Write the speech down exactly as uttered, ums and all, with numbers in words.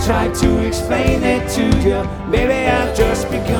try to explain it to you. Maybe I've just begun.